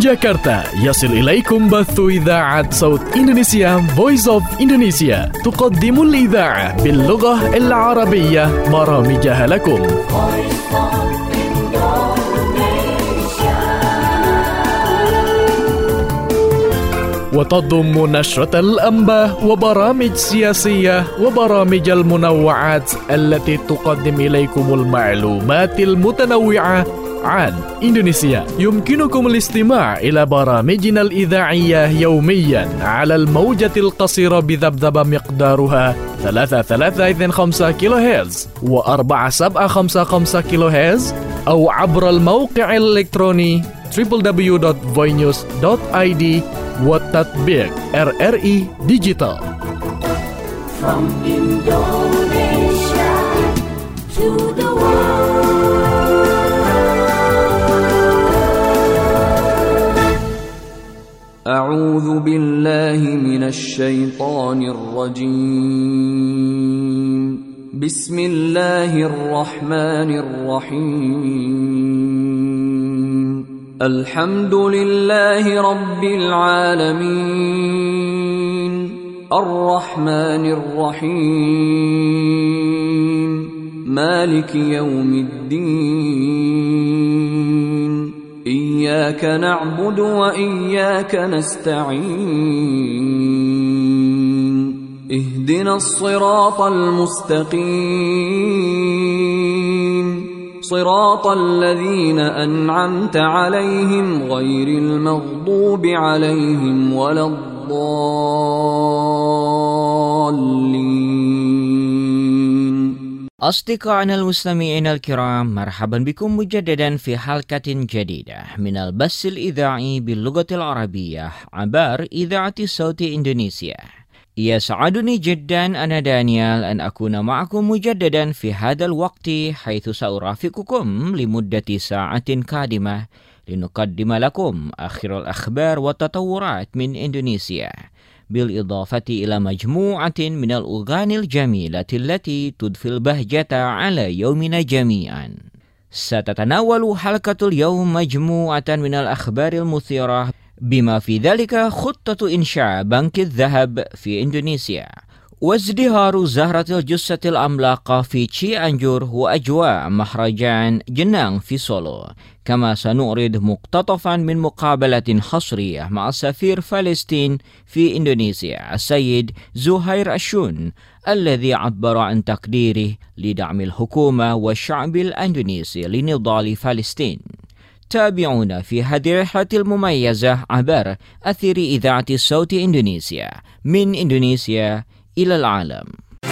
جاكرتا يصل إليكم بث إذاعة صوت إندونيسيا Voice of Indonesia تقدم الإذاعة باللغة العربية برامجها لكم. وتضم نشرة الأنباء وبرامج سياسية وبرامج المنوعات التي تقدم إليكم المعلومات المتنوعة عن إندونيسيا. يمكنكم الاستماع إلى برامجنا الإذاعية يوميا على الموجة القصيرة بذبذبة مقدارها 3325 كيلو هرتز و4755 كيلو هرتز أو عبر الموقع الإلكتروني www.voinews.id والتطبيق RRI Digital. From Indonesia to the world. أعوذ بالله من الشيطان الرجيم. بسم الله الرحمن الرحيم. الحمد لله رب العالمين الرحمن الرحيم مالك يوم الدين إياك نعبد وإياك نستعين اهدنا الصراط المستقيم صراط الذين أنعمت عليهم غير المغضوب عليهم ولا الضالين. أصدقائنا المستمعين الكرام، مرحبا بكم مجددا في حلقة جديدة من البث الإذاعي باللغة العربية عبر إذاعة صوت إندونيسيا. يسعدني جدا أنا دانيال أن أكون معكم مجددا في هذا الوقت، حيث سأرافقكم لمدة ساعة قادمة لنقدم لكم آخر الأخبار والتطورات من إندونيسيا، بالإضافة إلى مجموعة من الأغاني الجميلة التي تضفي البهجة على يومنا جميعا. ستتناول حلقة اليوم مجموعة من الأخبار المثيرة، بما في ذلك خطة إنشاء بنك الذهب في إندونيسيا، وازدهار زهرة الجثة العملاقة في تشيانجور، وأجواء مهرجان جنان في سولو. كما سنعرض مقتطفا من مقابلة حصرية مع سفير فلسطين في إندونيسيا السيد زهير الشون، الذي عبر عن تقديره لدعم الحكومة والشعب الإندونيسي لنضال فلسطين. تابعونا في هذه الرحلة المميزة عبر أثير إذاعة صوت إندونيسيا من إندونيسيا إلى العالم.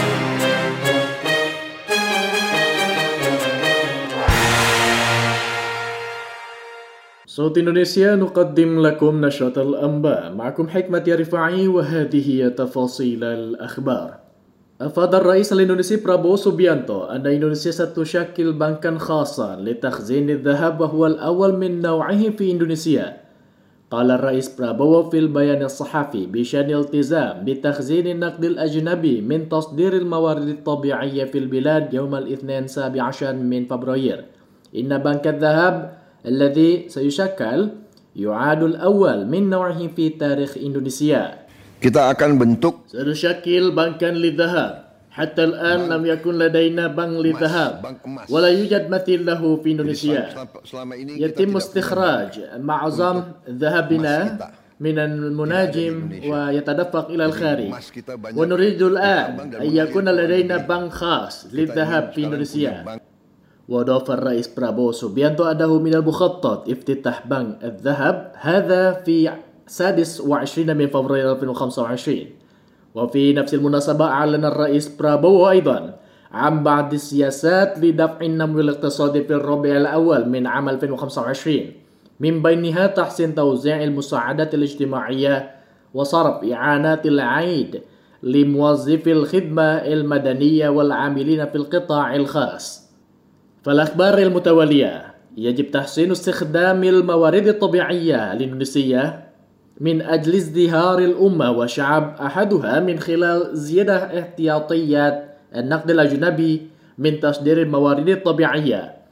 صوت إندونيسيا نقدم لكم نشرة الأنباء. معكم حكمة يا رفاعي، وهذه هي تفاصيل الأخبار. أفاد الرئيس الإندونيسي برابو سوبيانتو أن إندونيسيا ستشكل بنكا خاصا لتخزين الذهب، وهو الأول من نوعه في إندونيسيا. قال الرئيس برابو في البيان الصحفي بشأن الالتزام بتخزين النقد الأجنبي من تصدير الموارد الطبيعية في البلاد يوم الاثنين 17 من فبراير إن بنك الذهب الذي سيشكل يعاد الأول من نوعه في تاريخ إندونيسيا. Kita akan bentuk سنشكل بنكا للذهب. حتى الآن لم يكن لدينا بنك للذهب ولا يوجد مثيل له في إندونيسيا. يتم استخراج معظم ذهبنا من المناجم ويتدفق إلى الخارج، ونريد الآن أن يكون لدينا بنك خاص للذهب في إندونيسيا. وأضاف الرئيس برابو سوبيانتو أنه من المخطط افتتاح بنك الذهب هذا في 26 من فبراير 2025. وفي نفس المناسبة أعلن الرئيس برابو أيضا عن بعض السياسات لدفع النمو الاقتصادي في الربع الأول من عام 2025، من بينها تحسين توزيع المساعدات الاجتماعية وصرف إعانات العيد لموظفي الخدمة المدنية والعاملين في القطاع الخاص. فالأخبار المتوالية: يجب تحسين استخدام الموارد الطبيعية الإندونيسية من أجل ازدهار الأمة والشعب، أحدها من خلال زيادة احتياطيات النقد الأجنبي من تصدير الموارد الطبيعية،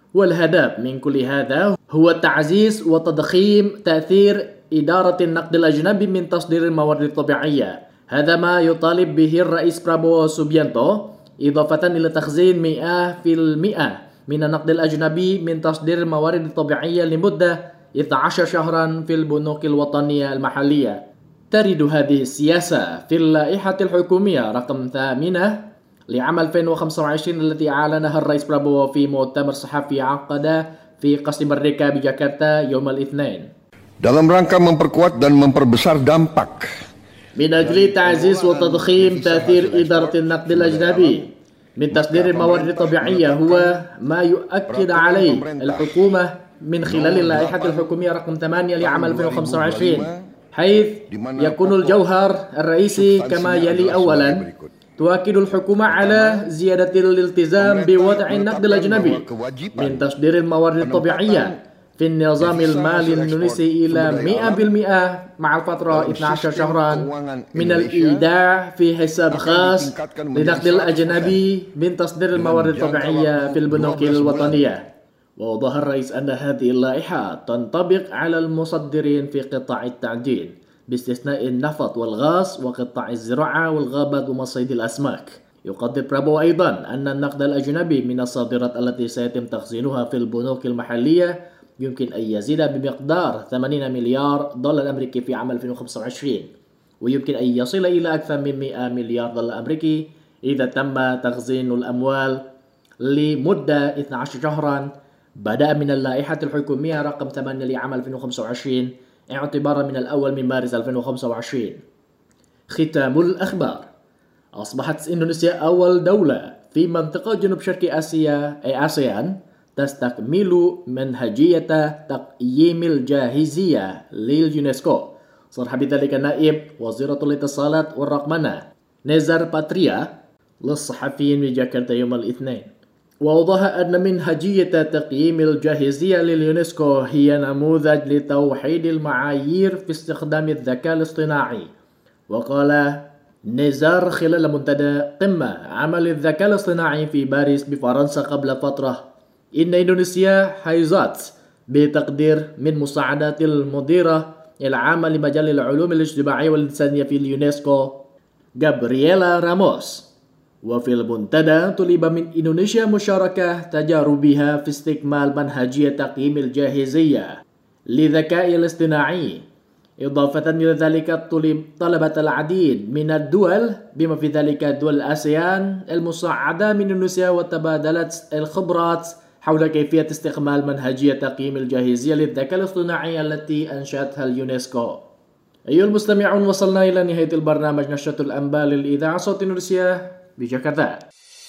والهدف من كل هذا هو تعزيز وتضخيم تأثير إدارة النقد الأجنبي من تصدير الموارد الطبيعية. هذا ما يطالب به الرئيس برابو سوبيانتو، إضافة إلى تخزين 100% من النقد الأجنبي من تصدير الموارد الطبيعية لمدة 12 شهرا في البنوك الوطنية المحلية. ترد هذه السياسة في اللائحة الحكومية رقم 8 لعام 2025 التي أعلنها الرئيس برابو في مؤتمر صحفي عقد في قصر مerdeka بجاكرتا يوم الاثنين. Dalam rangka memperkuat dan memperbesar dampak من أجل تعزيز وتضخيم تأثير إدارة النقد الأجنبي من تصدير الموارد الطبيعية هو ما يؤكد عليه الحكومة من خلال اللائحة الحكومية رقم 8 لعام 2025، حيث يكون الجوهر الرئيسي كما يلي. أولا، تؤكد الحكومة على زيادة الالتزام بوضع النقد الأجنبي من تصدير الموارد الطبيعية في النظام المالي الإندونيسي إلى 100% مع الفترة 12 شهرا من الإيداع في حساب خاص للنقد الأجنبي من تصدير الموارد الطبيعية في البنوك الوطنية. وأوضح الرئيس أن هذه اللائحة تنطبق على المصدرين في قطاع التعدين باستثناء النفط والغاز وقطاع الزراعة والغابات ومصيد الأسماك. يقدر برابو أيضا أن النقد الأجنبي من الصادرات التي سيتم تخزينها في البنوك المحلية يمكن أن يزيد بمقدار 80 مليار دولار أمريكي في عام 2025، ويمكن أن يصل إلى أكثر من 100 مليار دولار أمريكي إذا تم تخزين الأموال لمدة 12 شهرا بدأ من اللائحة الحكومية رقم 8 لعام 2025 اعتبارا من الأول من مارس 2025. ختام الأخبار. أصبحت إندونيسيا أول دولة في منطقة جنوب شرق آسيا آسيان تستكمل منهجية تقييم الجاهزية لليونسكو. صرح بذلك نائب وزيرة الاتصالات والرقمنة نزار باتريا للصحفيين بجاكرتا يوم الاثنين، وأوضح أن منهجية تقييم الجاهزية لليونسكو هي نموذج لتوحيد المعايير في استخدام الذكاء الاصطناعي. وقال نزار خلال منتدى قمة عمل الذكاء الاصطناعي في باريس بفرنسا قبل فترة إن إندونيسيا حيزت بتقدير من مساعدات المديرة العامة لمجال العلوم الاجتماعية والإنسانية في اليونسكو غابرييلا راموس. وفي المنتدى طلب من إندونيسيا مشاركة تجاربها في استكمال منهجية تقييم الجاهزية للذكاء الاصطناعي. إضافة إلى ذلك طلبت العديد من الدول بما في ذلك دول آسيان المساعدة من إندونيسيا وتبادلت الخبرات حول كيفية استكمال منهجية تقييم الجاهزية للذكاء الاصطناعي التي أنشأتها اليونسكو. أيها المستمعون، وصلنا إلى نهاية البرنامج نشرة الأنباء للإذاعة صوت إندونيسيا بجاكرتا.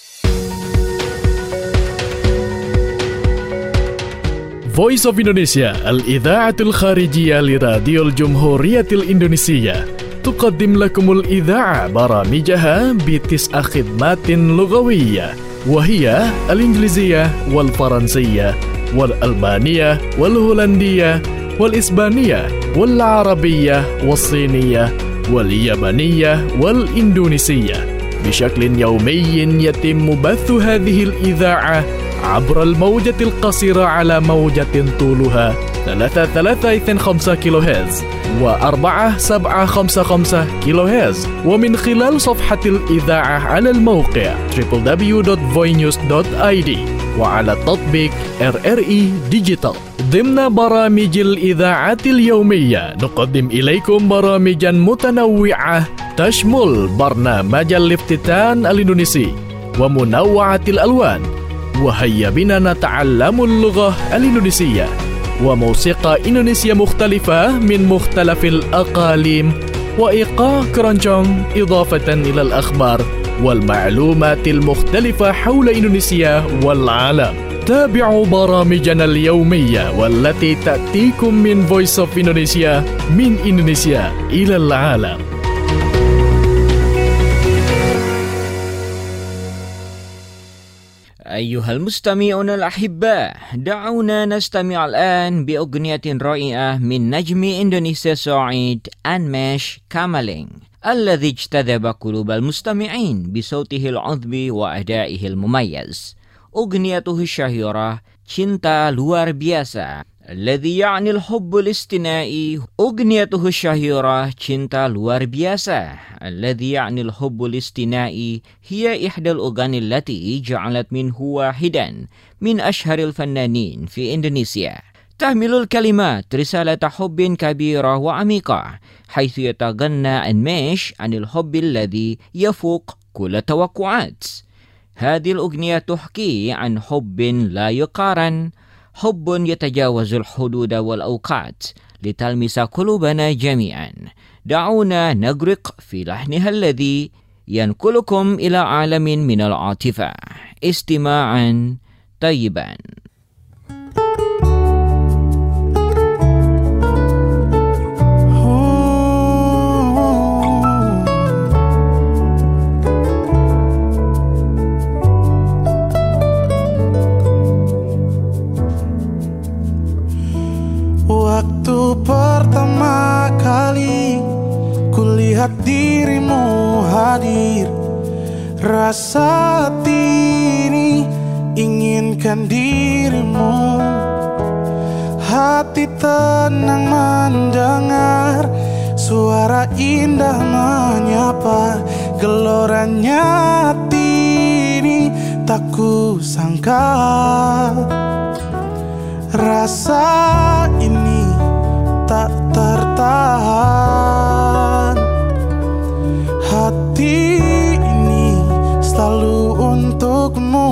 Voice of Indonesia الإذاعة الخارجية لراديو الجمهورية الإندونيسية تقدم لكم الإذاعة برامجها ب9 خدمات لغوية، وهي الإنجليزية والفرنسية والألبانية والهولندية والإسبانية والعربية والصينية واليابانية والإندونيسية. بشكل يومي يتم بث هذه الإذاعة عبر الموجة القصيرة على موجة طولها 3.325 كيلوهرتز و4.755 كيلوهرتز، ومن خلال صفحة الإذاعة على الموقع www.voinews.id وعلى تطبيق RRI Digital. ضمن برامج الإذاعة اليومية نقدم إليكم برامجا متنوعة تشمل برنامج الافتتان الإندونيسي ومنوعة الألوان، وهيا بنا نتعلم اللغة الإندونيسية، وموسيقى إندونيسية مختلفة من مختلف الأقاليم، وإيقاع كرونجونج، إضافة إلى الأخبار والمعلومات المختلفة حول إندونيسيا والعالم. تابعوا برامجنا اليومية والتي تأتيكم من Voice of Indonesia من إندونيسيا إلى العالم. أيها المستمعون الأحباء، دعونا نستمع الآن بأغنية رائعة من نجم إندونيسيا الصاعد أنمش كامالينغ الذي اجتذب قلوب المستمعين بصوته العذب وأدائه المميز. Ughniyatuhu syahirah, cinta luar biasa. Alladhi ya'ni al-hubbul istina'i. Ughniyatuhu syahirah, cinta luar biasa. Alladhi ya'ni al-hubbul istina'i hiya ihdal ughani allati ja'alat minhu wahidan min ashharil fannanin fi Indonesia. Tahmilul kalimat risalata hubbin kabirah wa amikah haitsu yataghanna an-mish 'anil hubbil ladhi yafuq kulla tawaqqu'at. هذه الأغنية تحكي عن حب لا يقارن، حب يتجاوز الحدود والأوقات لتلمس قلوبنا جميعا. دعونا نغرق في لحنها الذي ينقلكم إلى عالم من العاطفة. استماعا طيبا. Waktu pertama kali kulihat dirimu hadir, rasa hati ini inginkan dirimu. Hati tenang mendengar suara indah menyapa, gelorannya hati ini tak kusangka. Rasa ini tak tertahan, hati ini selalu untukmu.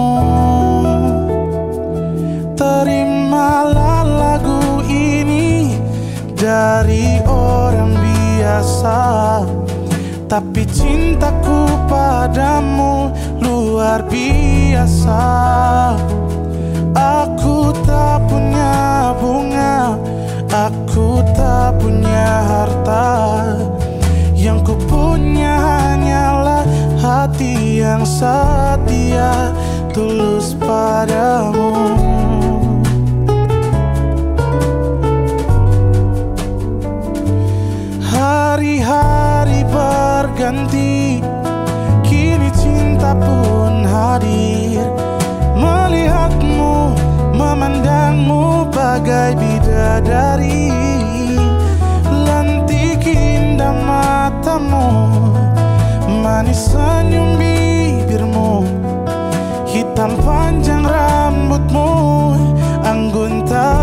Terimalah lagu ini dari orang biasa, tapi cintaku padamu luar biasa. Aku tak punya bunga, aku tak punya harta. Yang ku punya hanyalah hati yang setia, tulus padamu. Hari-hari berganti, kini cinta pun hadir. Melihatmu, memandangmu bagai bidadari. Lentik indah matamu, manis senyum bibirmu, hitam panjang rambutmu, anggun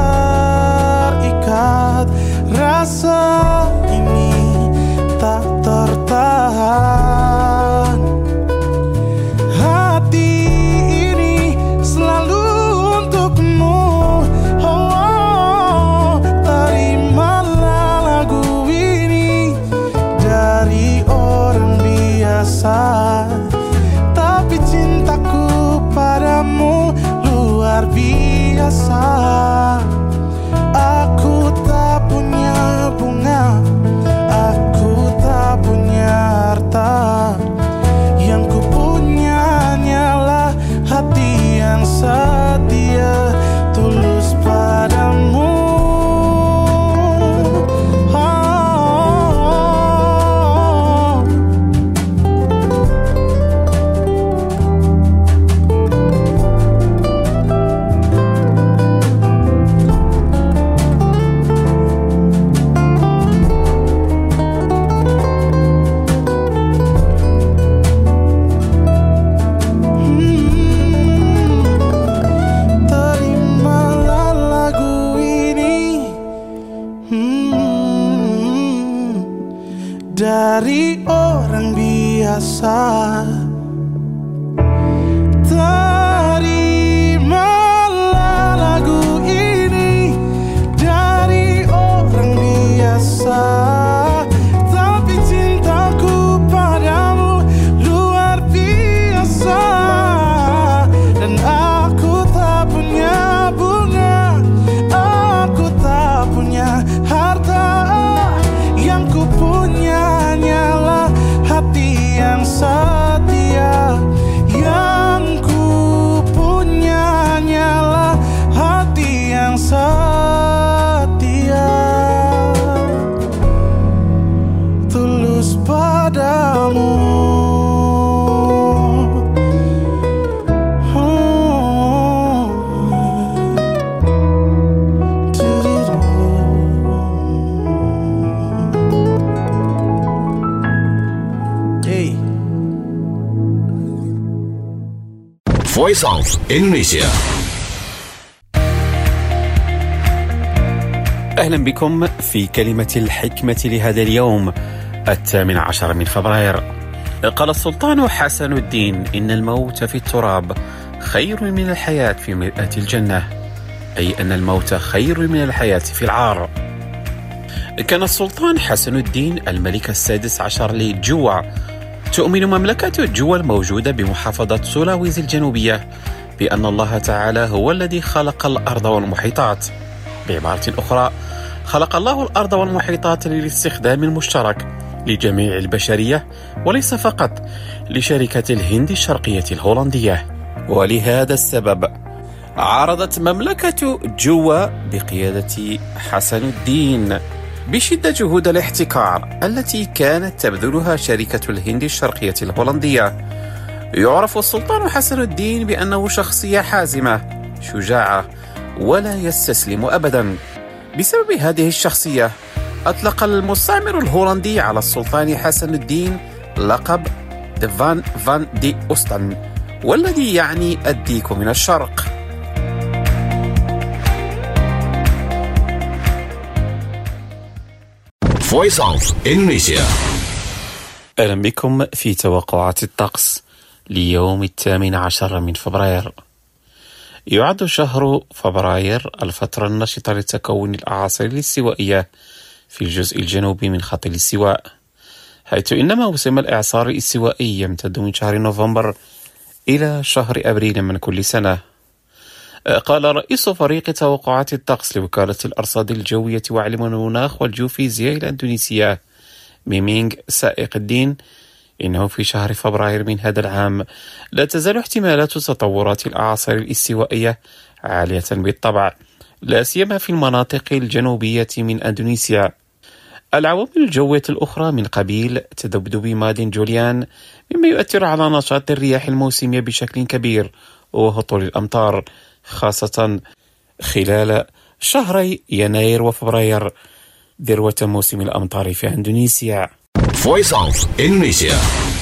terikat. Rasa ini tak tertahan, hati ini selalu untukmu. Oh, terimalah lagu ini dari orang biasa, tapi cintaku padamu luar biasa. Aku tak punya bunga, aku tak punya harta. Yang ku punya hanyalah hati yang setia, tulus padamu. Dari orang biasa, terimalah lagu ini dari orang biasa, tapi cintaku padamu luar biasa. Dan aku tak punya bunga, aku tak punya harta. Yang ku punya hanyalah hati yang setia, Voice of Indonesia. أهلا بكم في كلمة الحكمة لهذا اليوم 18 من فبراير. قال السلطان حسن الدين: إن الموت في التراب خير من الحياة في مرآة الجنة، أي أن الموت خير من الحياة في العار. كان السلطان حسن الدين الملك السادس عشر لجوا. تؤمن مملكة جوا الموجودة بمحافظة سولاويسي الجنوبية بأن الله تعالى هو الذي خلق الأرض والمحيطات. بعبارة أخرى، خلق الله الأرض والمحيطات للاستخدام المشترك لجميع البشرية، وليس فقط لشركة الهند الشرقية الهولندية. ولهذا السبب عارضت مملكة جوا بقيادة حسن الدين بشدة جهود الاحتكار التي كانت تبذلها شركة الهند الشرقية الهولندية. يعرف السلطان حسن الدين بأنه شخصية حازمة شجاعة ولا يستسلم أبدا. بسبب هذه الشخصية أطلق المستعمر الهولندي على السلطان حسن الدين لقب فان دي أوستن، والذي يعني الديك من الشرق. Voice of Indonesia. أهلا بكم في توقعات الطقس ليوم 18 من فبراير. يعد شهر فبراير الفترة النشطة لتكون الأعاصير الاستوائية في الجزء الجنوبي من خط الاستواء، حيث إن موسم الإعصار الاستوائي يمتد من شهر نوفمبر إلى شهر أبريل من كل سنة. قال رئيس فريق توقعات الطقس لوكالة الأرصاد الجوية وعلم المناخ والجيوفيزياء الأندونيسية ميمينغ سائق الدين إنه في شهر فبراير من هذا العام لا تزال احتمالات تطورات الأعاصير الاستوائية عالية بالطبع، لا سيما في المناطق الجنوبية من أندونيسيا. العوامل الجوية الأخرى من قبيل تذبذب ماد جوليان مما يؤثر على نشاط الرياح الموسمية بشكل كبير وهطول الأمطار، خاصة خلال شهري يناير وفبراير ذروة موسم الأمطار في أندونيسيا. Voice of Indonesia.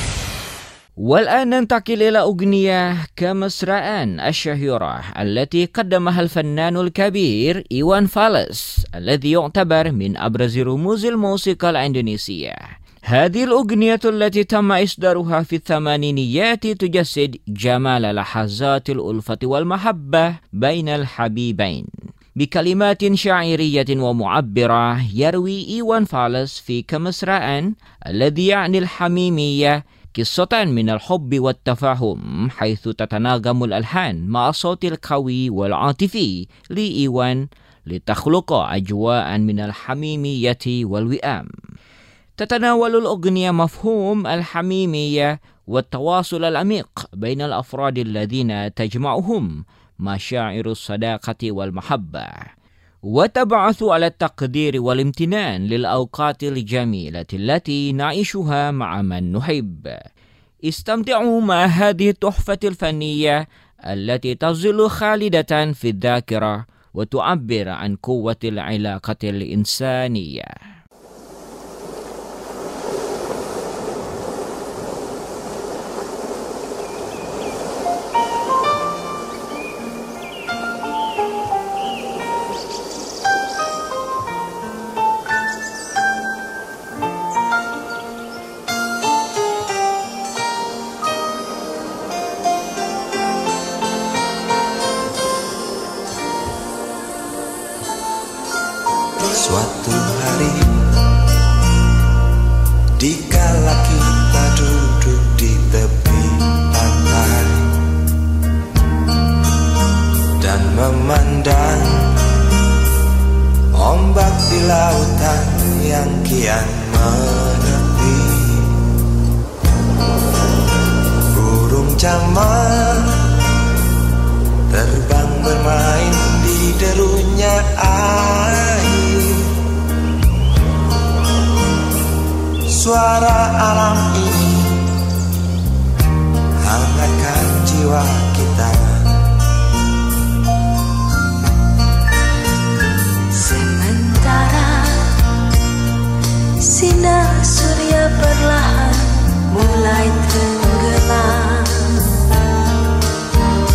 والآن ننتقل إلى أغنية كمسرعان الشهيرة التي قدمها الفنان الكبير إيوان فالس الذي يعتبر من أبرز رموز الموسيقى الإندونيسية. هذه الأغنية التي تم إصدارها في الثمانينيات تجسد جمال لحظات الألفة والمحبة بين الحبيبين بكلمات شاعرية ومعبرة. يروي إيوان فالس في كمسرعان الذي يعني الحميمية قصة من الحب والتفاهم، حيث تتناغم الألحان مع الصوت القوي والعاطفي لإيوان لتخلق أجواء من الحميمية والوئام. تتناول الأغنية مفهوم الحميمية والتواصل العميق بين الأفراد الذين تجمعهم مشاعر الصداقة والمحبة، وتبعث على التقدير والامتنان للأوقات الجميلة التي نعيشها مع من نحب. استمتعوا مع هذه التحفة الفنية التي تظل خالدة في الذاكرة وتعبر عن قوة العلاقة الإنسانية. Suatu hari dikala kita duduk di tepi pantai dan memandang ombak di lautan yang kian menepi, burung camar terbang bermain di derunya air. Suara alam ini hangatkan jiwa kita. Sementara sinar surya perlahan mulai tenggelam,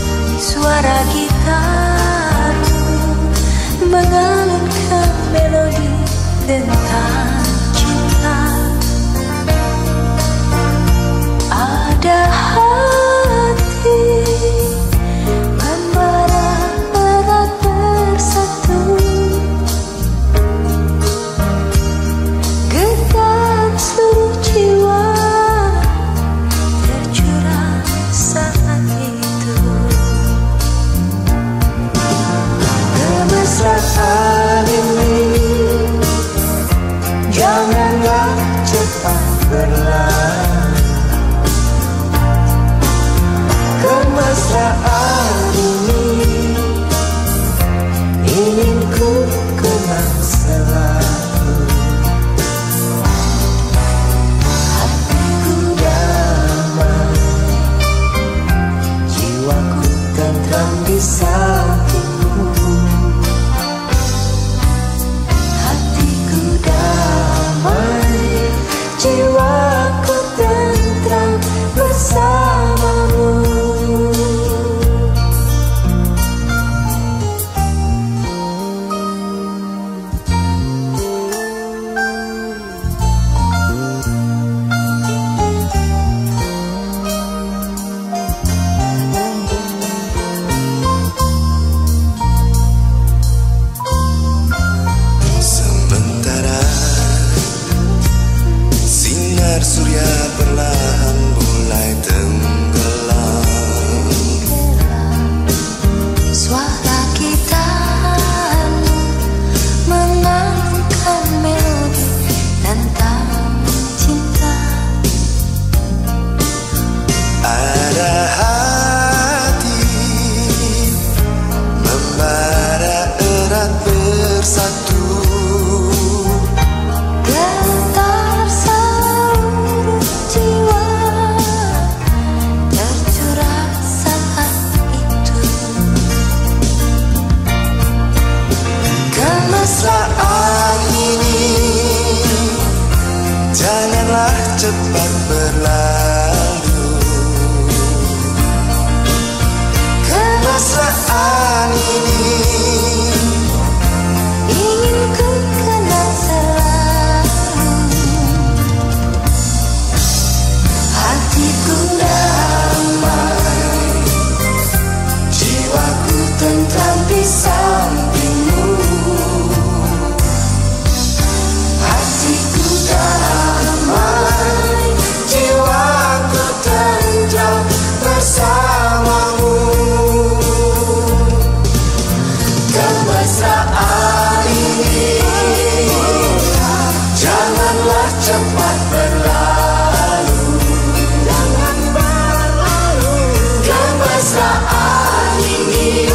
saat ini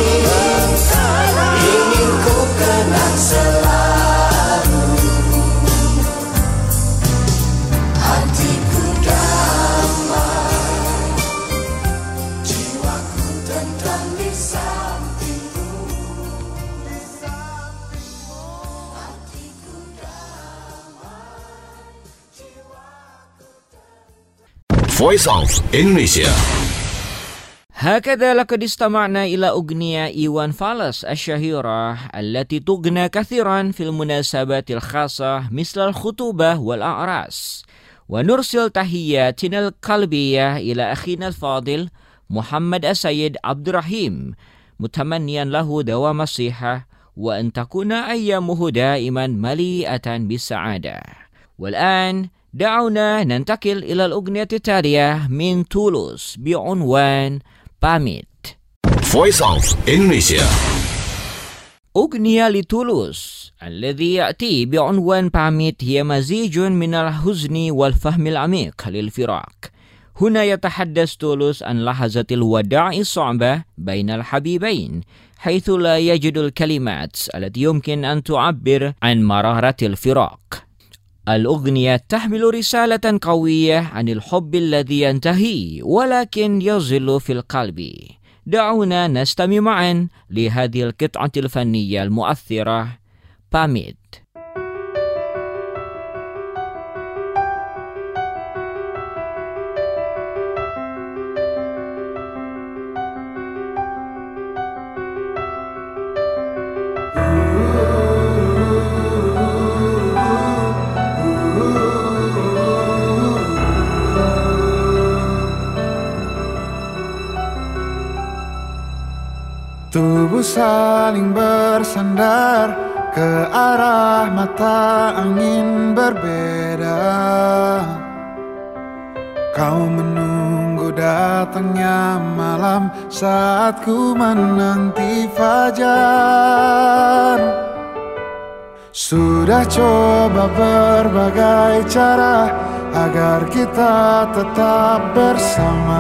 ingin ku kenang selalu. Hatiku damai, jiwaku tentram di sampingmu. Hatiku damai, jiwaku tentram. Voice of Indonesia. هكذا لقد استمعنا إلى أغنية إيوان فالس الشهيرة التي تغنى كثيرا في المناسبات الخاصة مثل الخطوبة والأعراس. ونرسل تحياتنا القلبية إلى أخينا الفاضل محمد السيد عبد الرحيم، متمنيا له دوام الصحة وأن تكون أيامه دائما مليئة بالسعادة. والآن دعونا ننتقل إلى الأغنية التالية من تولوس بعنوان Pamit. Voice of Indonesia. أغنية لتولوس الذي يأتي بعنوان Pamit هي مزيج من الحزن والفهم العميق للفراق. هنا يتحدث تولوس عن لحظة الوداع الصعبة بين الحبيبين، حيث لا يجد الكلمات التي يمكن أن تعبر عن مرارة الفراق. الأغنية تحمل رسالة قوية عن الحب الذي ينتهي ولكن يظل في القلب. دعونا نستمع معا لهذه القطعة الفنية المؤثرة Pamit. Tubuh saling bersandar ke arah mata angin berbeda. Kau menunggu datangnya malam saat ku menanti fajar. Sudah coba berbagai cara agar kita tetap bersama.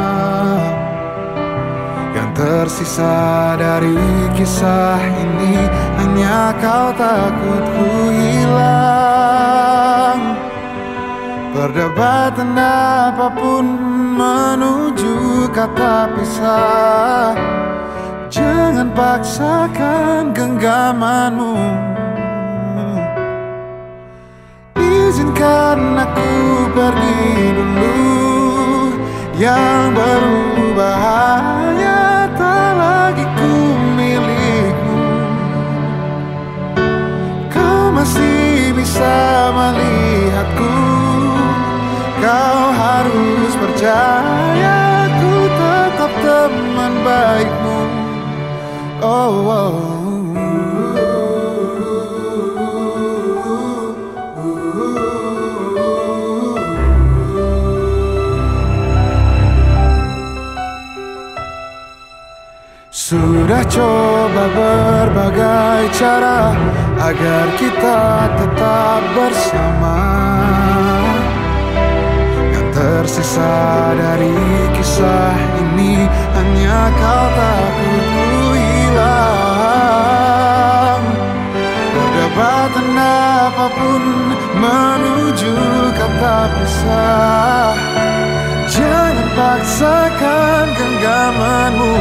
Yang tersisa dari kisah ini hanya kau takut ku hilang. Perdebatan apapun menuju kata pisah. Jangan paksakan genggamanmu. Izinkan aku pergi dulu. Yang berbahaya tak lagi ku milikmu. Kau masih bisa melihatku. Kau harus percaya ku tetap teman baikmu. Oh, oh. Sudah coba berbagai cara agar kita tetap bersama. Yang tersisa dari kisah ini hanya kau takut ku hilang. Perdebatan apapun menuju kata pisah. Jangan paksakan genggamanmu.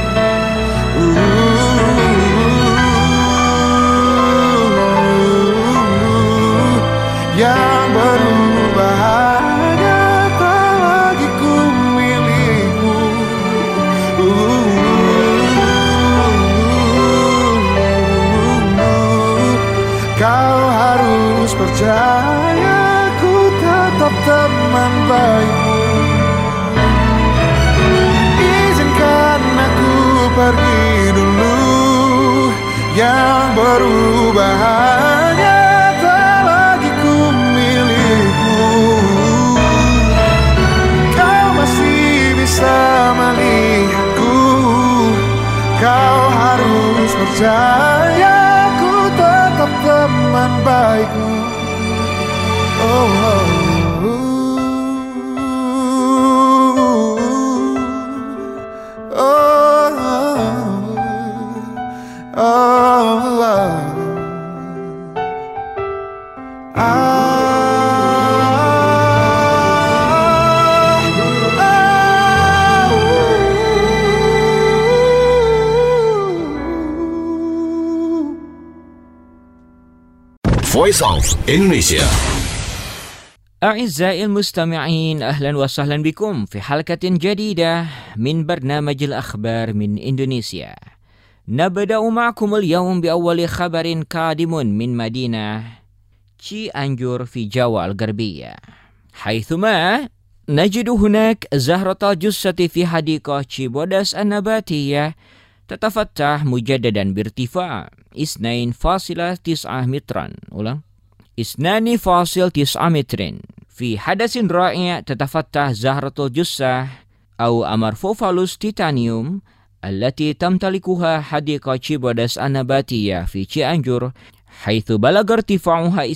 Yang berbahaya tak lagi ku milikmu. Kau harus percaya ku tetap teman baikmu. Izinkan aku pergi dulu. Yang berubah hanya tak lagi ku milikmu. Kau masih bisa melihatku. Kau harus percaya ku tetap teman baikmu. Oh, oh. Voice of Indonesia. أعزائي المستمعين، أهلا وسهلا بكم في حلقة جديدة من برنامج الأخبار من إندونيسيا. نبدأ معكم اليوم بأول خبر قادم من مدينة تشيانجور في جاوا الغربية، حيثما نجد هناك زهرة جثة في حديقة تشيبوداس النباتية تتفتح مجددا بارتفاع 2.9 مترا. 2.9 متر. في حدث رائع تتفتح زهرة الجثة أو أمورفوفالوس تيتانيوم التي تمتلكها حديقة تشيبوداس النباتية في تشيانجور، حيث بلغ ارتفاعها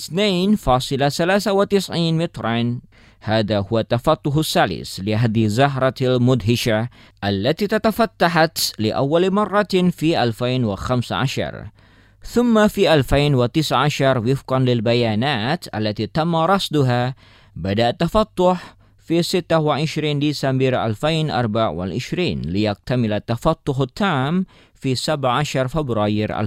2.93 مترا. هذا هو التفتح الثالث لهذه الزهرة المدهشة التي تفتحت لأول مرة في 2015، ثم في 2019 وفقا للبيانات التي تم رصدها بدأ التفتح في 26 ديسمبر 2024 ليكتمل التفتح التام في 17 فبراير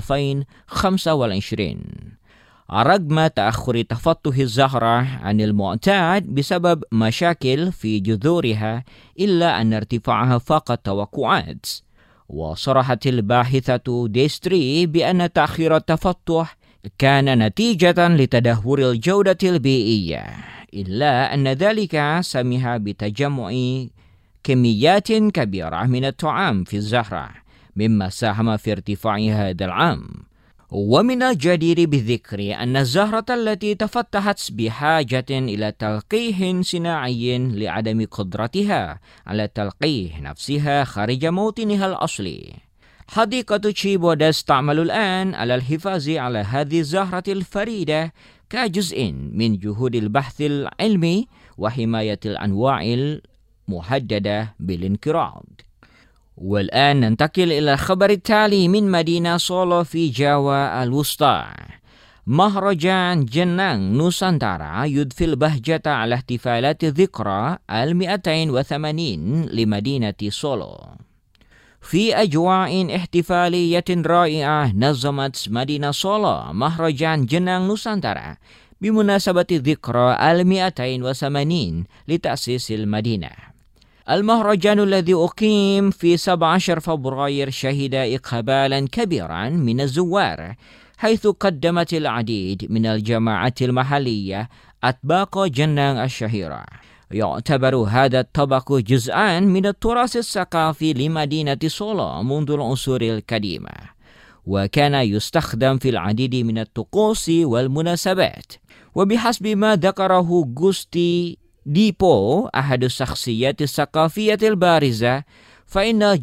2025. رغم تأخر تفتح الزهرة عن المعتاد بسبب مشاكل في جذورها، إلا أن ارتفاعها فاق التوقعات. وصرحت الباحثة ديستري بأن تأخير التفتح كان نتيجة لتدهور الجودة البيئية، إلا أن ذلك سمح بتجمع كميات كبيرة من الطعام في الزهرة، مما ساهم في ارتفاع هذا العام. ومن الجدير بالذكر أن الزهرة التي تفتحت بحاجة إلى تلقيح صناعي لعدم قدرتها على تلقيح نفسها خارج موطنها الأصلي. حديقة تشيبوداس تعمل الآن على الحفاظ على هذه الزهرة الفريدة كجزء من جهود البحث العلمي وحماية الأنواع المهددة بالانقراض. والآن ننتقل إلى الخبر التالي من مدينة سولو في جاوا الوسطى. مهرجان جنان نوسانتارا يضفي البهجة على احتفالات ذكرى 280 لمدينة سولو. في أجواء احتفالية رائعة نظمت مدينة سولو مهرجان جنان نوسانتارا بمناسبة ذكرى 280 لتأسيس المدينة. المهرجان الذي أقيم في 17 فبراير شهد إقبالا كبيرا من الزوار، حيث قدمت العديد من الجماعات المحلية أطباق جنان الشهيرة. يعتبر هذا الطبق جزءا من التراث الثقافي لمدينة سولو منذ العصور القديمة، وكان يستخدم في العديد من الطقوس والمناسبات. وبحسب ما ذكره غوستي ديبو أحد الشخصيات الثقافية البارزة، فإن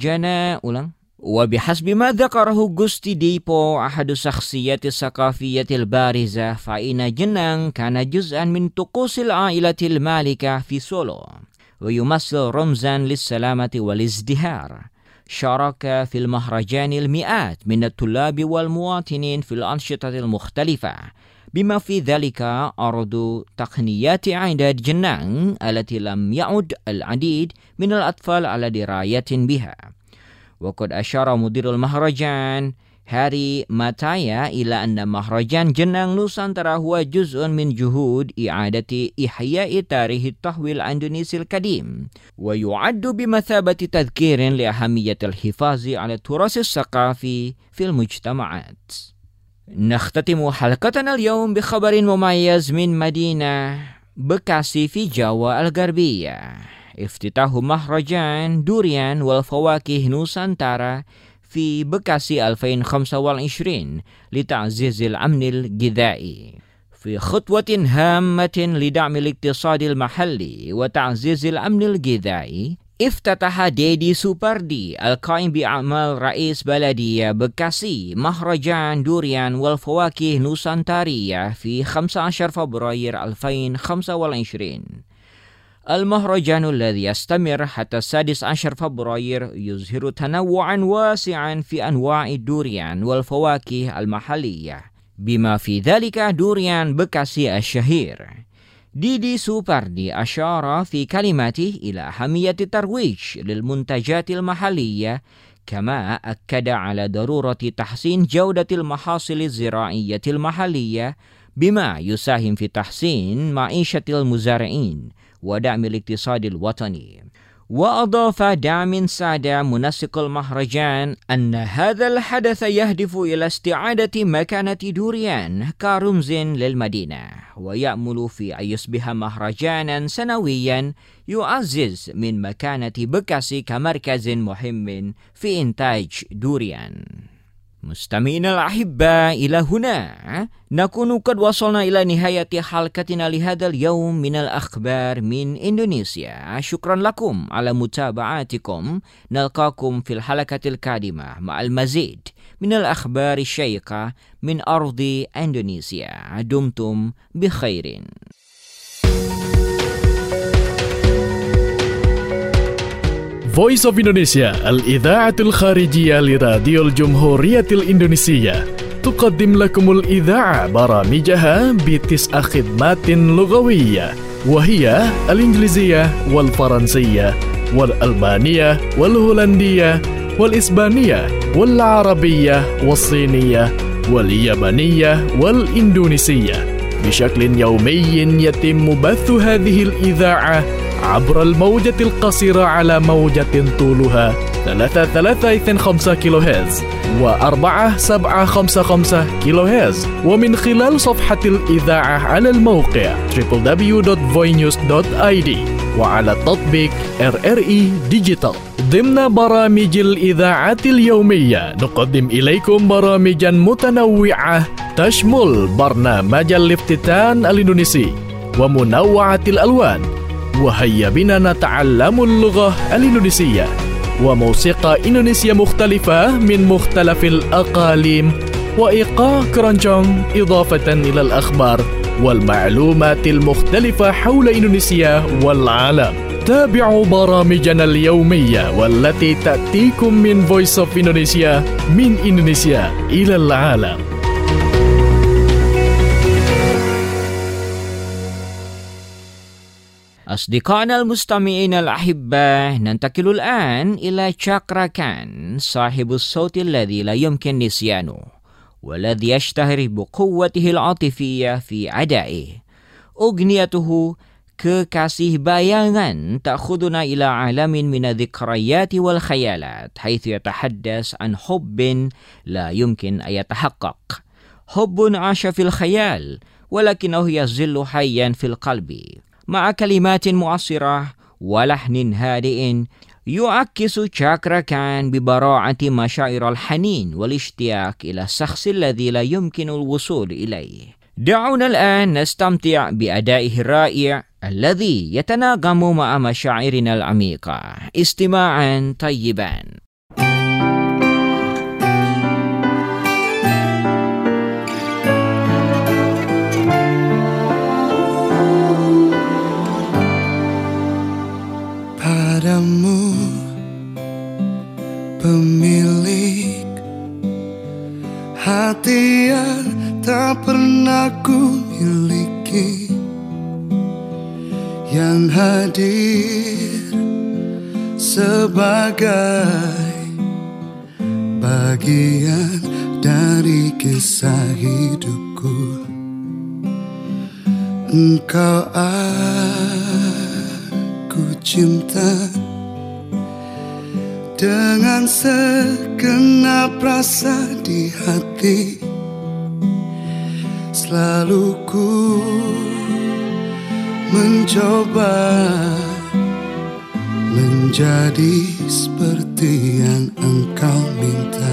وبحسب ما ذكره غوستي ديبو أحد الشخصيات الثقافية البارزة، فإن جنان كان جزءا من طقوس العائلة المالكة في سولو، ويمثل رمزا للسلامة والازدهار. شارك في المهرجان المئات من الطلاب والمواطنين في الأنشطة المختلفة، بما في ذلك عرض تقنيات إعداد جنان التي لم يعد العديد من الأطفال على دراية بها. وقد أشار مدير المهرجان هاري ماتايا إلى أن مهرجان جنان نوسانتارا هو جزء من جهود إعادة إحياء تاريخ التحويل الإندونيسي القديم، ويعد بمثابة تذكير لأهمية الحفاظ على التراث الثقافي في المجتمعات. نختتم حلقتنا اليوم بخبر مميز من مدينة بكاسي في جاوا الغربية. افتتاح مهرجان دوريان والفواكه نوسانتارا في بكاسي 2025 لتعزيز الأمن الغذائي، في خطوة هامة لدعم الاقتصاد المحلي وتعزيز الأمن الغذائي. افتتح ديدي سوباردي القائم بأعمال رئيس بلدية بكاسي مهرجان دوريان والفواكه نوسانتارية في 15 فبراير 2025. المهرجان الذي يستمر حتى 16 فبراير يظهر تنوعا واسعا في أنواع الدوريان والفواكه المحلية، بما في ذلك دوريان بكاسي الشهير. ديدي سوباردي أشار في كلماته إلى أهمية الترويج للمنتجات المحلية، كما أكد على ضرورة تحسين جودة المحاصيل الزراعية المحلية بما يساهم في تحسين معيشة المزارعين ودعم الاقتصاد الوطني. وأضاف داعم سادة منسق المهرجان أن هذا الحدث يهدف إلى استعادة مكانة دوريان كرمز للمدينة، ويأمل في أن يصبح مهرجانا سنويا يعزز من مكانة بكاسي كمركز مهم في إنتاج دوريان. مستمعينا الأحباء، إلى هنا نكون قد وصلنا إلى نهاية حلقتنا لهذا اليوم من الأخبار من إندونيسيا. شكرا لكم على متابعتكم. نلقاكم في الحلقة القادمة مع المزيد من الأخبار الشيقة من أرض إندونيسيا. دمتم بخير. Voice of Indonesia الإذاعة الخارجية لراديو الجمهورية الإندونيسية تقدم لكم الإذاعة برامجها ب9 خدمات لغوية، وهي الإنجليزية والفرنسية والألمانية والهولندية والإسبانية والعربية والصينية واليابانية والإندونيسية. بشكل يومي يتم بث هذه الإذاعة عبر الموجة القصيرة على موجة طولها 3.325 كيلوهرتز و4.755 كيلوهرتز، ومن خلال صفحة الإذاعة على الموقع www.voinews.id وعلى تطبيق RRI Digital. ضمن برامج الإذاعة اليومية نقدم إليكم برامجا متنوعة تشمل برنامج الافتتان الإندونيسي ومنوعة الألوان، وهيا بنا نتعلم اللغة الإندونيسية، وموسيقى إندونيسيا مختلفة من مختلف الأقاليم، وإيقاع كرونجونج، إضافة إلى الأخبار والمعلومات المختلفة حول إندونيسيا والعالم. تابعوا برامجنا اليومية والتي تأتيكم من Voice of Indonesia من إندونيسيا إلى العالم. أصدقائنا المستمعين الأحباء، ننتقل الآن إلى شاكراكان، صاحب الصوت الذي لا يمكن نسيانه والذي يشتهر بقوته العاطفية في أدائه. أغنيته ككاسih bayangan تأخذنا إلى عالم من الذكريات والخيالات، حيث يتحدث عن حب لا يمكن أن يتحقق، حب عاش في الخيال ولكنه يظل حيا في القلب، مع كلمات معصرة ولحن هادئ يعكس شاكراكان ببراعة مشاعر الحنين والاشتياق إلى الشخص الذي لا يمكن الوصول إليه. دعونا الآن نستمتع بأدائه الرائع الذي يتناغم مع مشاعرنا العميقة. استماعا طيبا. Padamu pemilik hati yang tak pernah ku miliki, yang hadir sebagai bagian dari kisah hidupku. Engkau aku cinta dengan segenap rasa di hati. Selalu ku mencoba menjadi seperti yang engkau minta.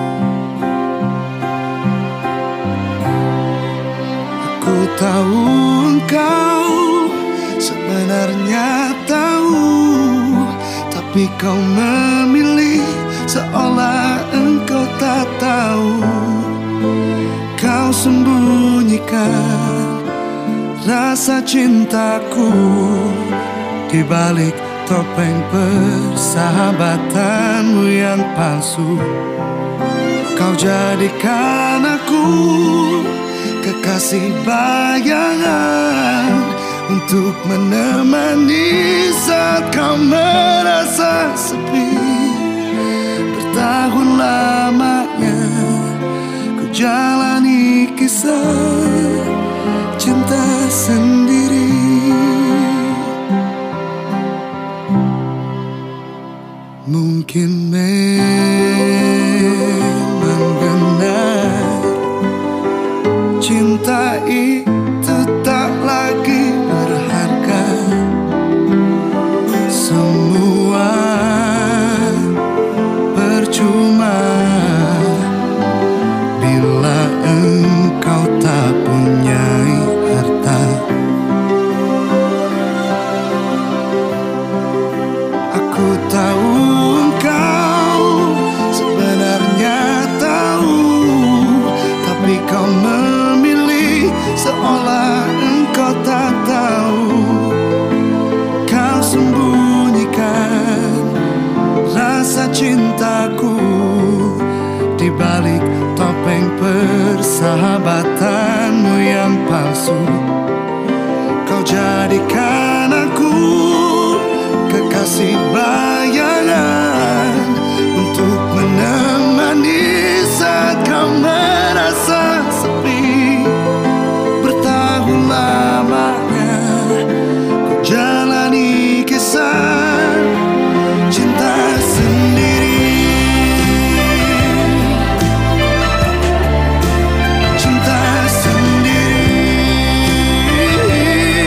Aku tahu engkau sebenarnya tahu, tapi kau memilih seolah engkau tak tahu. Kau sembunyikan rasa cintaku di balik topeng persahabatanmu yang palsu. Kau jadikan aku kekasih bayangan untuk menemani saat kau merasa sepi. Bertahun lamanya ku jalani kisah Mungkin memang benar cinta itu tak lagi berharga. Semua percuma bila engkau tak punyai harta. Aku tahu engkau sebenarnya tahu, tapi kau memilih seolah engkau tak tahu. Kau sembunyikan rasa cintaku di balik topeng persahabatanmu yang palsu. Kau jadikan aku kekasih bayangan untuk menemani saat kau merasa sepi. Bertahun lamanya ku jalani kisah cinta sendiri. Cinta sendiri.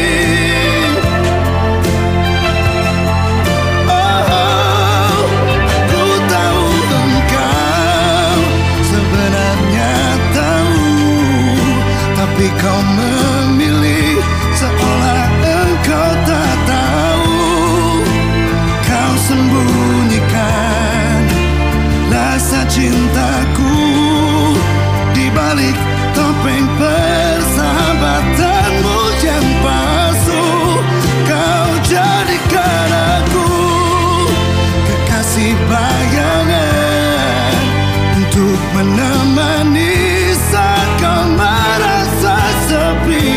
Oh, aku tahu engkau sebenarnya tahu, tapi kau memilih seolah engkau tak tahu. Kau sembunyikan rasa cintaku di balik topeng persahabatanmu yang palsu. Kau jadikan aku kekasih bayangan untuk menemani saat kau merasa sepi.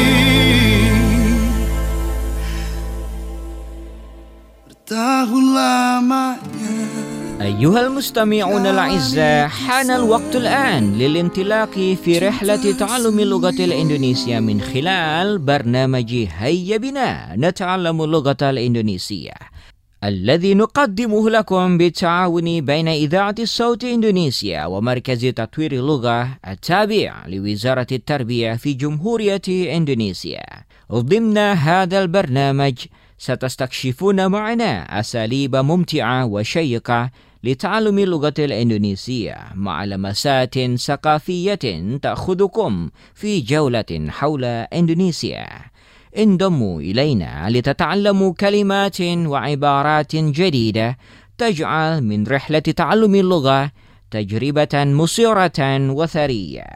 Bertahun lamanya. أيها المستمعون الأعزاء، حان الوقت الآن للانطلاق في رحلة تعلم اللغة الإندونيسية من خلال برنامج هيا بنا نتعلم اللغة الإندونيسية، الذي نقدمه لكم بالتعاون بين إذاعة الصوت إندونيسيا ومركز تطوير اللغة التابع لوزارة التربية في جمهورية إندونيسيا. ضمن هذا البرنامج ستستكشفون معنا أساليب ممتعة وشيقة لتعلم اللغة الإندونيسية مع لمسات ثقافية تأخذكم في جولة حول إندونيسيا. انضموا إلينا لتتعلموا كلمات وعبارات جديدة تجعل من رحلة تعلم اللغة تجربة مثيرة وثرية.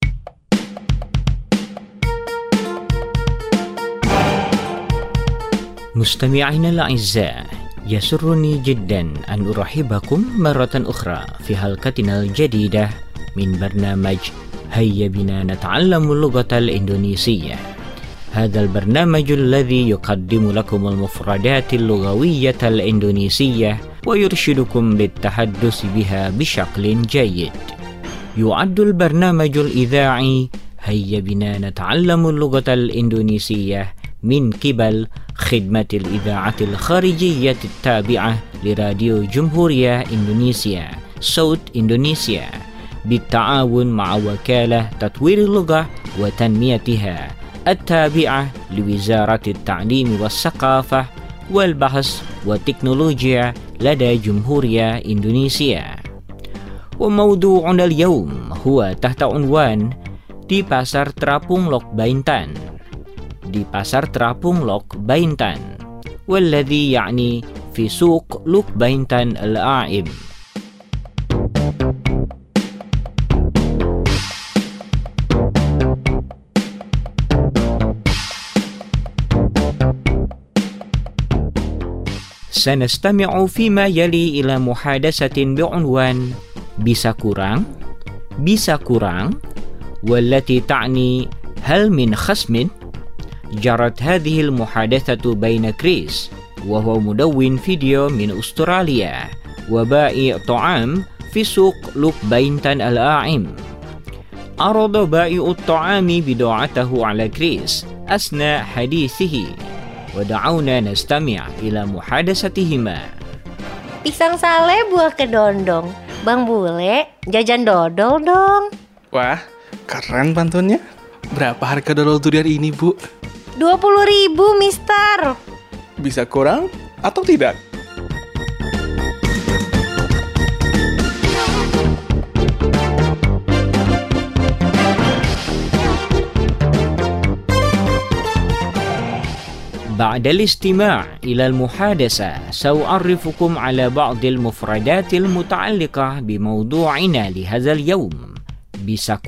مستمعينا الأعزاء، يسرني جدا أن أرحبكم مرة أخرى في حلقتنا الجديدة من برنامج هيا بنا نتعلم اللغة الإندونيسية. هذا البرنامج الذي يقدم لكم المفردات اللغوية الإندونيسية ويرشدكم للتحدث بها بشكل جيد. يعد البرنامج الإذاعي هيا بنا نتعلم اللغة الإندونيسية من قبل خدمة الإذاعة الخارجية التابعة لراديو جمهورية إندونيسيا صوت إندونيسيا بالتعاون مع وكالة تطوير اللغة وتنميتها التابعة لوزارة التعليم والثقافة والبحث والتكنولوجيا لدى جمهورية إندونيسيا. وموضوعنا اليوم هو تحت عنوان di Pasar Terapung Lok Baintan. di Pasar Terapung Lok Baintan والذي يعني في سوق لوك باينتان الأعم. سنستمع فيما يلي إلى محادثة بعنوان bisa kurang والتي تعني هل من خصم. جرت هذه المحادثة بين كريس وهو مدون فيديو من أستراليا وبائع طعام في سوق لوك باينتان الأعم. عرض بائع الطعام بضاعته على كريس أثناء حديثه ودعونا نستمع إلى محادثتهما. Pisang sale buah kedondong. Bang Bule, jajan dodol dong. Wah, keren pantunnya. Berapa harga dodol durian ini, Bu? 20.000, Mister. Bisa kurang atau tidak? بعد الاستماع إلى المحادثة سأعرفكم على بعض المفردات المتعلقة بموضوعنا لهذا اليوم. bisa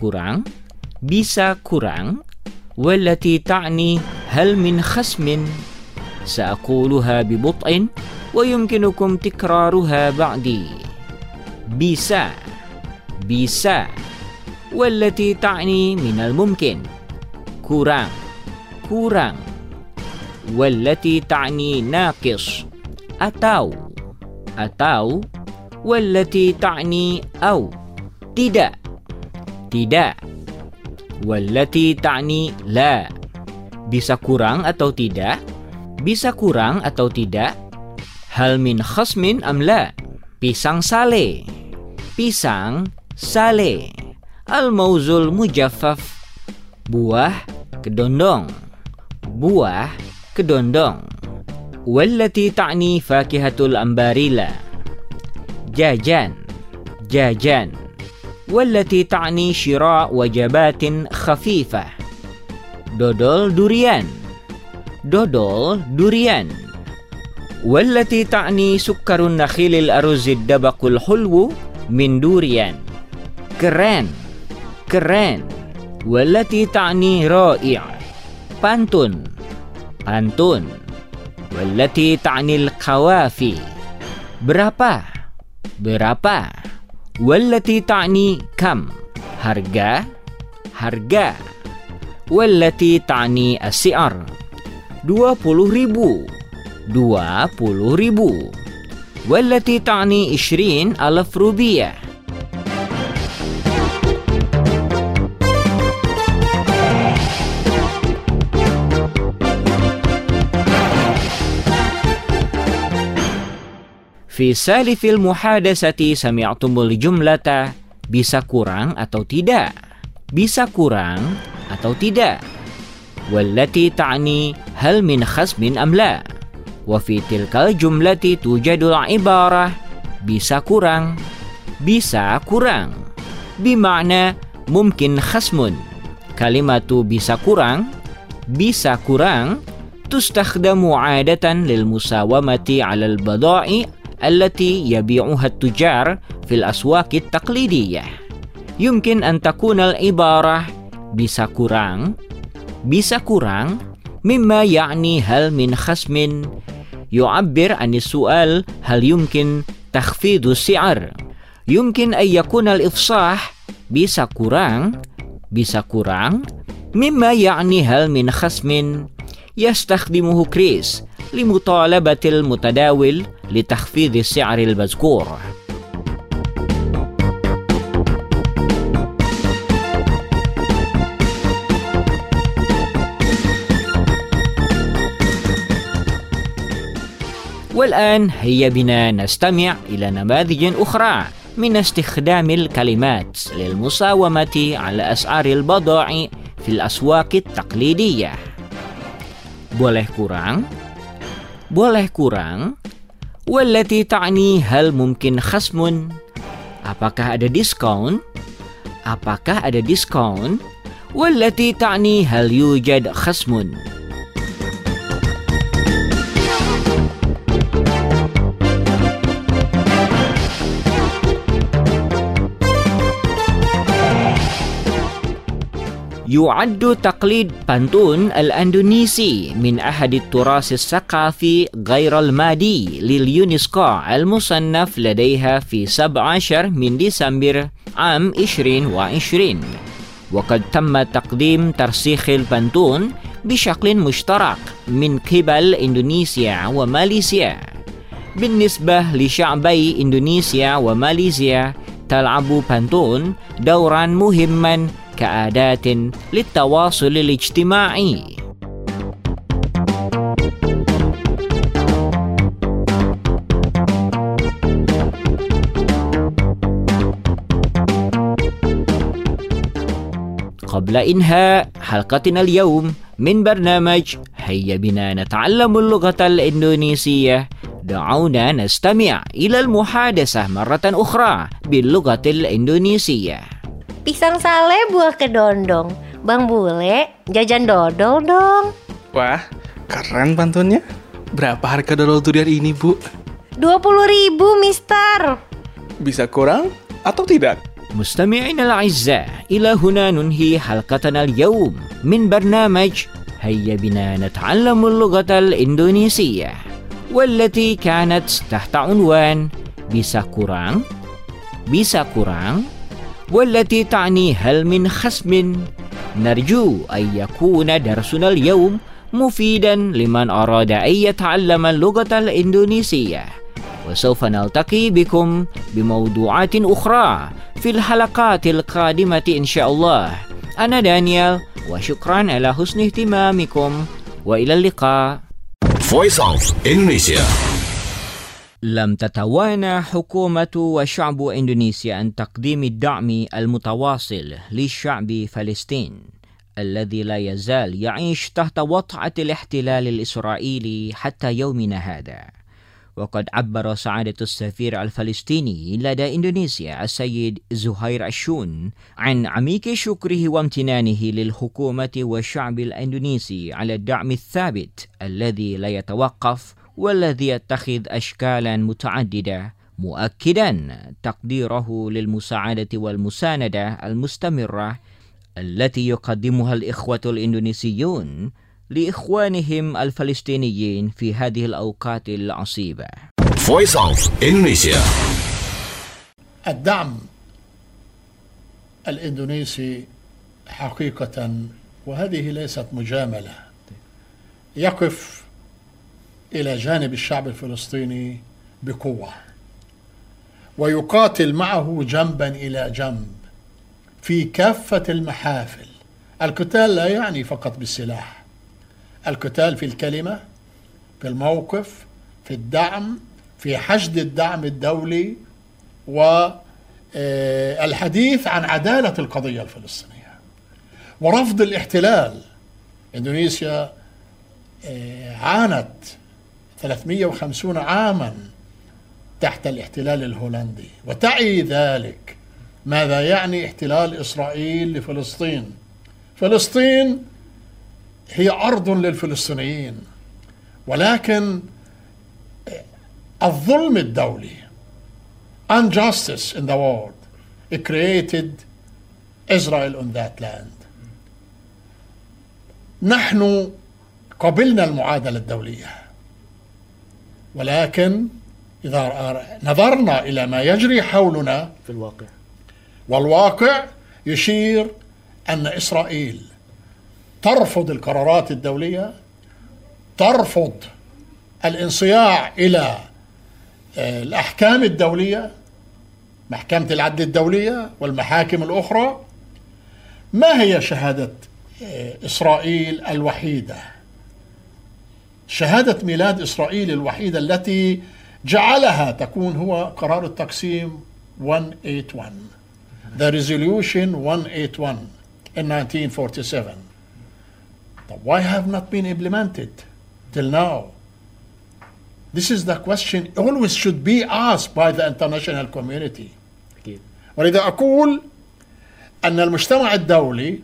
kurang والتي تعني هل من خصم. سأقولها ببطء ويمكنكم تكرارها بعدي. bisa والتي تعني من الممكن. kurang والتي تعني ناقص. atau والتي تعني أو. tidak والتي تعني لا. bisa kurang atau tidak. hal min khasmin am la. pisang sale al-mauzul mujaffaf. buah kedondong والتي تعني فاكهة الأمباريلا. جاجان والتي تعني شراء وجبات خفيفة. دودول دوريان والتي تعني سكر النخيل الأرز الدبق الحلو من دوريان. كران والتي تعني رائع. pantun والتي تعني القوافي. berapa والتي تعني كم. harga والتي تعني السعر. 20.000 والتي تعني 20,000 rupiah. في سالف المحادثة سمعتم الجملة bisa kurang atau tidak. والتي تعني هل من خصم أم لا. وفي تلك الجملة توجد العبارة bisa kurang بمعنى ممكن خصم. كلمة bisa kurang تستخدم عادة للمساومة على البضائع التي يبيعها التجار في الأسواق التقليدية. يمكن أن تكون العبارة bisa kurang مما يعني هل من خصم يعبر عن السؤال هل يمكن تخفيض السعر. يمكن أن يكون الإفصاح bisa kurang مما يعني هل من خصم يستخدمه كريس لمطالبة المتداول لتخفيض السعر المذكور. والآن هيا بنا نستمع إلى نماذج أخرى من استخدام الكلمات للمساومة على أسعار البضائع في الأسواق التقليدية. boleh kurang والتي تعني هل ممكن خصم. apakah ada diskon والتي تعني هل يوجد خصم. يعد تقليد pantun الأندونيسي من أحد التراث الثقافي غير المادي لليونسكو المصنف لديها في 17 من ديسمبر عام 2020. وقد تم تقديم ترسيخ البنتون بشكل مشترك من قبل إندونيسيا وماليزيا. بالنسبة لشعبي إندونيسيا وماليزيا تلعب بنتون دورا مهما كأداة للتواصل الاجتماعي. قبل إنهاء حلقتنا اليوم من برنامج هيا بنا نتعلم اللغة الإندونيسية، دعونا نستمع إلى المحادثة مرة أخرى باللغة الإندونيسية. Pisang sale buah kedondong. Bang Bule, jajan dodol dong. Wah, keren pantunnya. Berapa harga dodol durian ini, Bu? 20.000, Mister. Bisa kurang atau tidak? مستمعينا الأعزاء، إلى هنا ننهي حلقتنا اليوم من برنامج هيا بنا نتعلم اللغة الإندونيسية، والتي كانت تحت عنوان bisa kurang، والتي تعني هل من خصم. نرجو أن يكون درسنا اليوم مفيدا لمن أراد أن يتعلم اللغة الإندونيسية، وسوف نلتقي بكم بموضوعات أخرى في الحلقات القادمة إن شاء الله. أنا دانيال، وشكرا على حسن اهتمامكم، وإلى اللقاء. Voice of Indonesia. لم تتوانى حكومة وشعب إندونيسيا عن تقديم الدعم المتواصل لشعب فلسطين الذي لا يزال يعيش تحت وطأة الاحتلال الإسرائيلي حتى يومنا هذا. وقد عبر سعادة السفير الفلسطيني لدى إندونيسيا السيد زهير الشون عن عميق شكره وامتنانه للحكومة والشعب الإندونيسي على الدعم الثابت الذي لا يتوقف والذي يتخذ أشكالا متعددة، مؤكدا تقديره للمساعدة والمساندة المستمرة التي يقدمها الإخوة الإندونيسيون لإخوانهم الفلسطينيين في هذه الأوقات العصيبة. Voice of Indonesia. الدعم الإندونيسي حقيقة، وهذه ليست مجاملة، يقف إلى جانب الشعب الفلسطيني بقوة، ويقاتل معه جنبا إلى جنب في كافة المحافل. القتال لا يعني فقط بالسلاح، القتال في الكلمة، في الموقف، في الدعم، في حشد الدعم الدولي، والحديث عن عدالة القضية الفلسطينية ورفض الاحتلال. إندونيسيا عانت 350 عاما تحت الاحتلال الهولندي، وتعي ذلك ماذا يعني احتلال إسرائيل لفلسطين. فلسطين هي أرض للفلسطينيين، ولكن الظلم الدولي, injustice in the world, it created Israel on that land. نحن قبلنا المعادلة الدولية، ولكن إذا نظرنا إلى ما يجري حولنا في الواقع، والواقع يشير أن إسرائيل ترفض القرارات الدولية، ترفض الانصياع إلى الأحكام الدولية، محكمة العدل الدولية والمحاكم الأخرى. ما هي شهادة إسرائيل الوحيدة؟ شهادة ميلاد إسرائيل الوحيدة التي جعلها تكون هو قرار التقسيم 181, the resolution 181 in 1947. But why have not been implemented till now? This is the question always should be asked by the international community. ولذا أقول أن المجتمع الدولي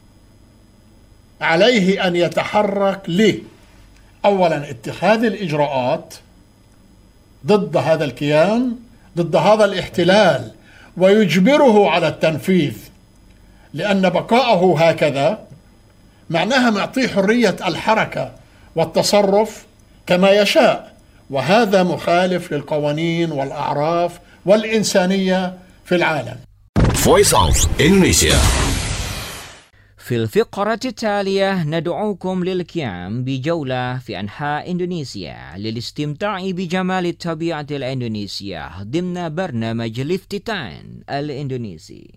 عليه أن يتحرك أولا اتخاذ الإجراءات ضد هذا الكيان، ضد هذا الاحتلال، ويجبره على التنفيذ، لأن بقاءه هكذا معناها معطيه حرية الحركة والتصرف كما يشاء، وهذا مخالف للقوانين والأعراف والإنسانية في العالم. Voice of Indonesia. في الفقرة التالية ندعوكم للقيام بجولة في أنحاء إندونيسيا للاستمتاع بجمال الطبيعة الإندونيسية ضمن برنامج الافتتان الإندونيسي.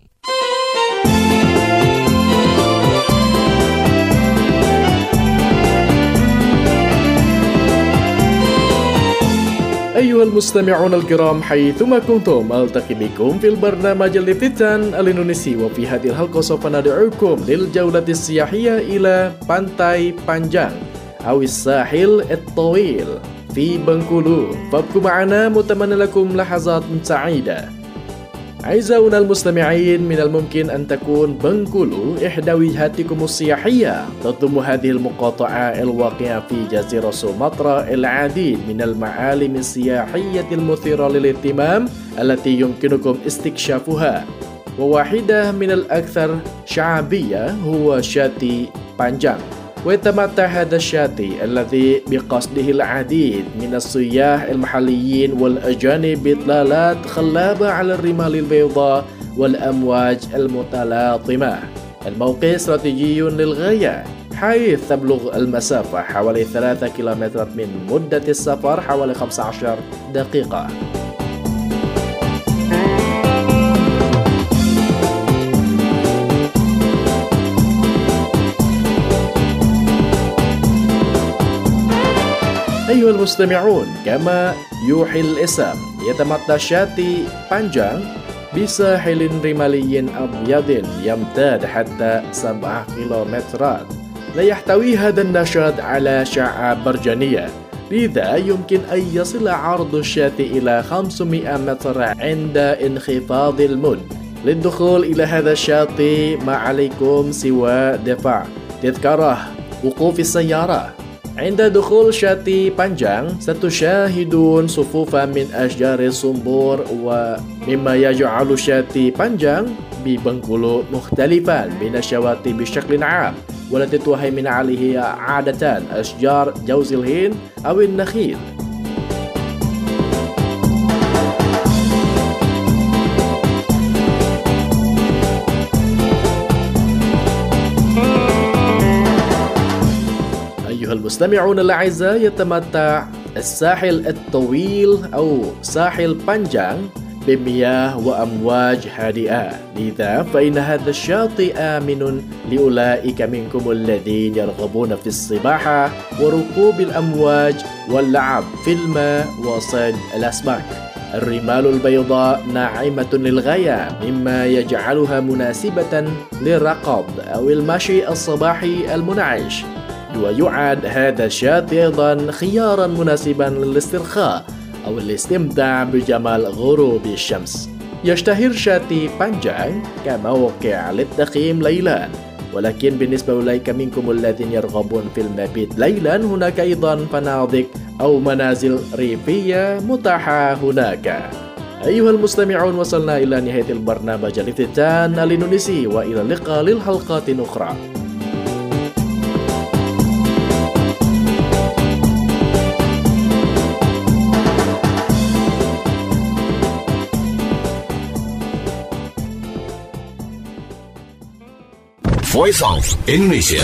أيها المستمعون الكرام حيثما كنتم ألتقي بكم في البرنامج الافتتان الإندونيسي. وفي هذه الحلقة سوف ندعوكم للجولة السياحية إلى بانتاي بانجang أو الساحل الطويل في بنكولو. فابقوا معنا متمنى لكم لحظات سعيدة. أعزائنا المستمعين، من الممكن أن تكون بنكولو إحدى وجهاتكم السياحية. تضم هذه المقاطعة الواقعة في جزيرة سومطرة العديد من المعالم السياحية المثيرة للاهتمام التي يمكنكم استكشافها، وواحدة من الأكثر شعبية هو شاطئ بانجang. ويتمتع هذا الشاطئ الذي بقصده العديد من السياح المحليين والأجانب بإطلالات خلابة على الرمال البيضاء والأمواج المتلاطمة. الموقع استراتيجي للغاية، حيث تبلغ المسافة حوالي 3 كيلومترات من مدة السفر حوالي 15 دقيقة. أيها المستمعون، كما يوحي الاسم، يتمتع شاطئ بانجang بساحل رمالي أبيض يمتد حتى 7 كيلومترات. لا يحتوي هذا النشاط على شعاب مرجانية، لذا يمكن أن يصل عرض الشاطئ إلى 500 متر عند انخفاض الموج. للدخول إلى هذا الشاطئ ما عليكم سوى دفع تذكرة وقوف السيارة. عند دخول شاطئ بانجang ستشاهدون صفوفا من أشجار الصنبور، ومما يجعل شاطئ بانجang ببنكولو مختلفا من الشواطئ بشكل عام، والتي تهيمن عليه عادة أشجار جوز الهند أو النخيل. المستمعون الأعزاء، يتمتع الساحل الطويل أو ساحل بانجang بمياه وأمواج هادئة، لذا فإن هذا الشاطئ آمن لأولئك منكم الذين يرغبون في السباحة وركوب الأمواج واللعب في الماء وصيد الأسماك. الرمال البيضاء ناعمة للغاية، مما يجعلها مناسبة للركض أو المشي الصباحي المنعش. ويعد هذا الشاطئ أيضا خيارا مناسبا للاسترخاء أو الاستمتاع بجمال غروب الشمس. يشتهر شاطئ بانجang كموقع للتخييم ليلا، ولكن بالنسبة إليك منكم الذين يرغبون في المبيت ليلا، هناك أيضا فنادق أو منازل ريفية متاحة هناك. أيها المستمعون، وصلنا إلى نهاية البرنامج الافتتان الإندونيسي، وإلى اللقاء للحلقات أخرى. Voice of Indonesia.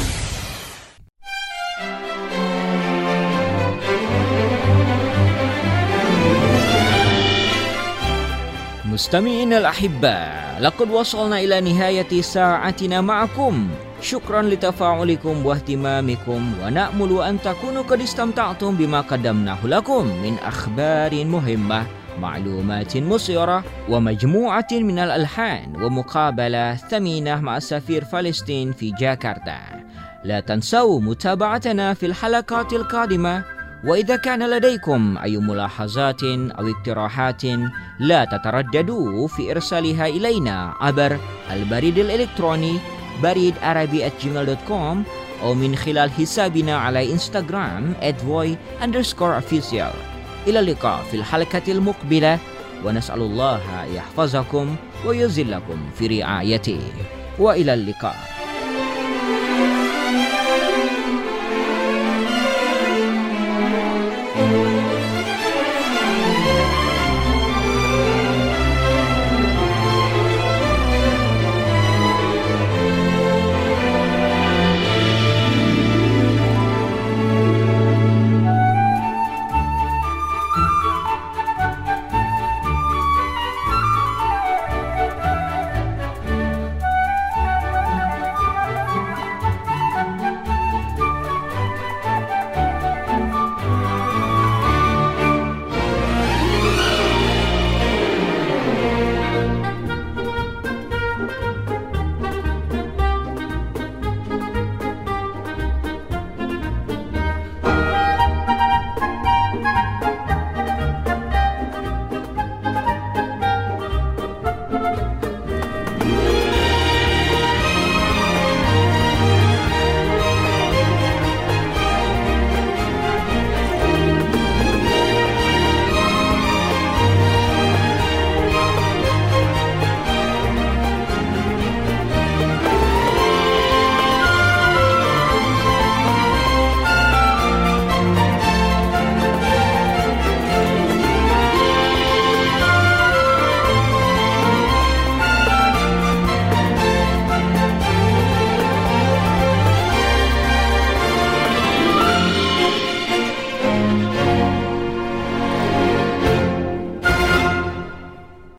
مستمعينا الأحباء، لقد وصلنا إلى نهاية ساعتنا معكم. شكرا لتفاعلكم واهتمامكم، ونأمل أن تكونوا قد استمتعتم بما قدمناه لكم من أخبار مهمة، معلومات مثيرة، ومجموعة من الألحان ومقابلة ثمينة مع سفير فلسطين في جاكرتا. لا تنسوا متابعتنا في الحلقات القادمة، وإذا كان لديكم أي ملاحظات أو اقتراحات لا تترددوا في إرسالها إلينا عبر البريد الإلكتروني baridarabi@gmail.com أو من خلال حسابنا على إنستغرام @voy_official. إلى اللقاء في الحلقة المقبلة، ونسأل الله يحفظكم ويزلكم في رعايته، وإلى اللقاء.